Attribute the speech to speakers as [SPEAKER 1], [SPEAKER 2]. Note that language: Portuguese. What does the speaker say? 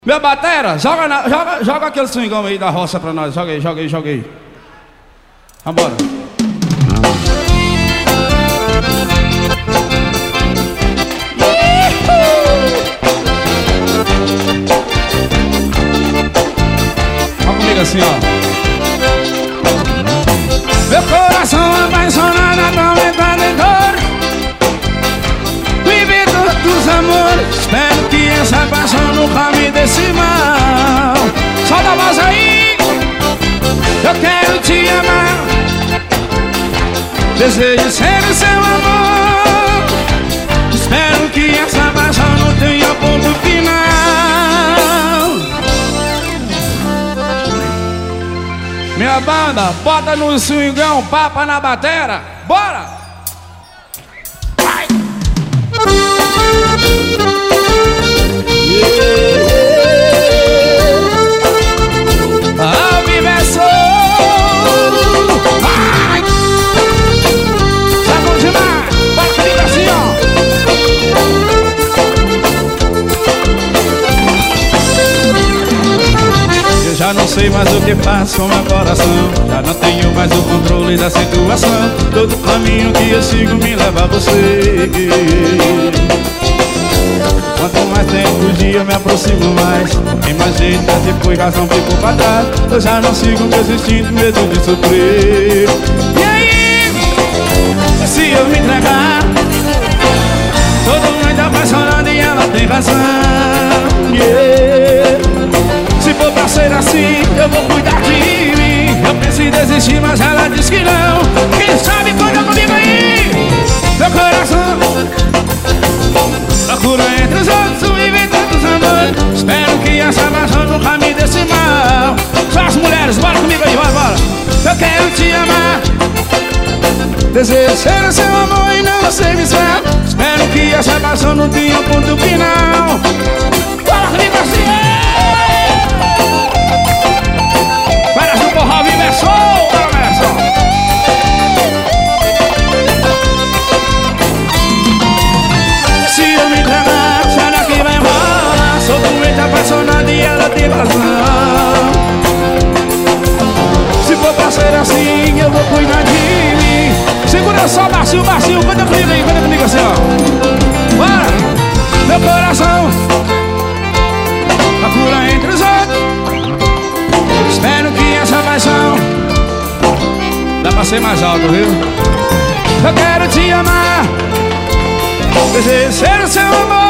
[SPEAKER 1] Meu batera, joga aquele swingão aí da roça pra nós. Joga aí. Vambora. Olha comigo assim, ó. Meu coração apaixonado, atormentado em dor, vivendo dos amores. Espero que essa paixão nunca me desse mal. Solta a voz aí. Eu quero te amar, desejo ser o seu amor. Espero que essa paixão não tenha ponto final. Minha banda, bota no swingão, papa na batera. Bora! Vai! Ao viver sou. Vai! Tá bom demais! Bora comigo assim, ó. Eu já não sei mais o que faço com meu coração. Já não tenho mais o controle da situação. Todo caminho que eu sigo me leva a você. Quanto mais tempo o dia eu me aproximo mais, tem mais jeito, depois razão ficou pra trás. Eu já não sigo meus instintos, medo de sofrer. E aí, se eu me entregar, todo mundo tá apaixonado e ela tem razão. Yeah. Se for pra ser assim, eu vou cuidar de mim. Eu penso em desistir, mas ela diz que não. Quem sabe conta comigo aí. Meu coração procura entre os outros, vive tantos amores. Espero que essa paixão nunca me desse mal. Só as mulheres, bora comigo aí, bora. Eu quero te amar, desejo ser o seu amor e não você me esfar. Espero que essa paixão não tenha ponto final. Bora comigo assim. Parece um forró viver sol, começa. Se eu me entregar, será que vai rolar? Sou doente, apaixonado e ela tem razão. Se for pra ser assim, eu vou cuidar de mim. Segura só, bacio, canta comigo aí, canta comigo assim, ó. Bora! Meu coração procura entre os outros. Espero que essa paixão dá pra ser mais alto, viu? Eu quero te amar, desejo ser o seu amor.